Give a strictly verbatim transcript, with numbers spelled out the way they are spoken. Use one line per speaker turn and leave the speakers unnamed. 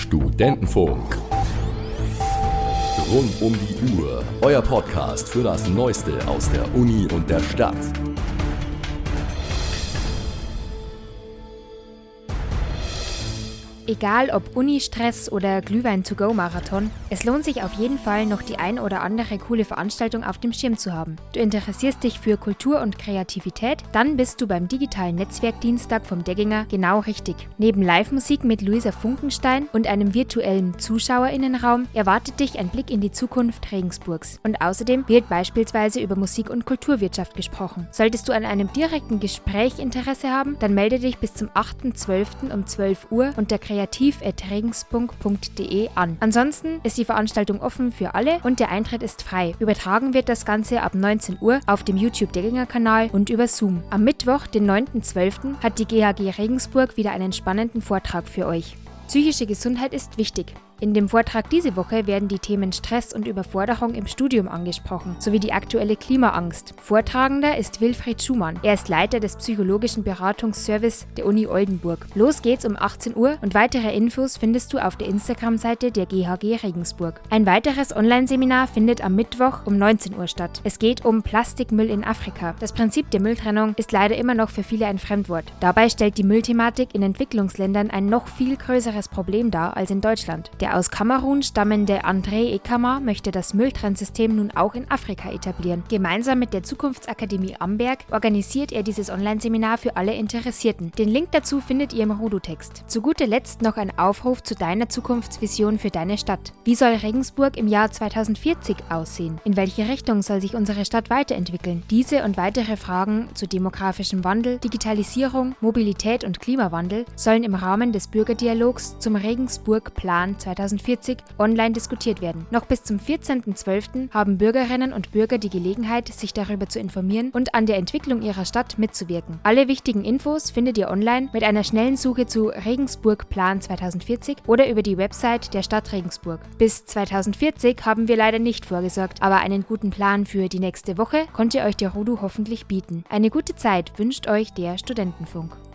Studentenfunk. Rund um die Uhr, euer Podcast für das Neueste aus der Uni und der Stadt.
Egal ob Uni-Stress oder Glühwein-to-go-Marathon, es lohnt sich auf jeden Fall, noch die ein oder andere coole Veranstaltung auf dem Schirm zu haben. Du interessierst dich für Kultur und Kreativität? Dann bist du beim digitalen Netzwerkdienstag vom Degginger genau richtig. Neben Live-Musik mit Luisa Funkenstein und einem virtuellen ZuschauerInnenraum erwartet dich ein Blick in die Zukunft Regensburgs. Und außerdem wird beispielsweise über Musik- und Kulturwirtschaft gesprochen. Solltest du an einem direkten Gespräch Interesse haben, dann melde dich bis zum achten zwölften um zwölf Uhr unter kreativ at regensburg punkt de an. Ansonsten ist die Veranstaltung offen für alle und der Eintritt ist frei. Übertragen wird das Ganze ab neunzehn Uhr auf dem YouTube-Degginger-Kanal und über Zoom. Am Mittwoch, den neunten zwölften hat die G H G Regensburg wieder einen spannenden Vortrag für euch. Psychische Gesundheit ist wichtig. In dem Vortrag diese Woche werden die Themen Stress und Überforderung im Studium angesprochen, sowie die aktuelle Klimaangst. Vortragender ist Wilfried Schumann. Er ist Leiter des psychologischen Beratungsservice der Uni Oldenburg. Los geht's um achtzehn Uhr und weitere Infos findest du auf der Instagram-Seite der G H G Regensburg. Ein weiteres Online-Seminar findet am Mittwoch um neunzehn Uhr statt. Es geht um Plastikmüll in Afrika. Das Prinzip der Mülltrennung ist leider immer noch für viele ein Fremdwort. Dabei stellt die Müllthematik in Entwicklungsländern ein noch viel größeres Problem dar als in Deutschland. Der Der aus Kamerun stammende André Ekama möchte das Mülltrennsystem nun auch in Afrika etablieren. Gemeinsam mit der Zukunftsakademie Amberg organisiert er dieses Online-Seminar für alle Interessierten. Den Link dazu findet ihr im Rodo-Text. Zu guter Letzt noch ein Aufruf zu deiner Zukunftsvision für deine Stadt. Wie soll Regensburg im Jahr zweitausendvierzig aussehen? In welche Richtung soll sich unsere Stadt weiterentwickeln? Diese und weitere Fragen zu demografischem Wandel, Digitalisierung, Mobilität und Klimawandel sollen im Rahmen des Bürgerdialogs zum Regensburg-Plan zweitausendvierzig online diskutiert werden. Noch bis zum vierzehnten zwölften haben Bürgerinnen und Bürger die Gelegenheit, sich darüber zu informieren und an der Entwicklung ihrer Stadt mitzuwirken. Alle wichtigen Infos findet ihr online mit einer schnellen Suche zu Regensburg Plan zweitausendvierzig oder über die Website der Stadt Regensburg. Bis zweitausendvierzig haben wir leider nicht vorgesorgt, aber einen guten Plan für die nächste Woche konnte euch der Rodo hoffentlich bieten. Eine gute Zeit wünscht euch der Studentenfunk.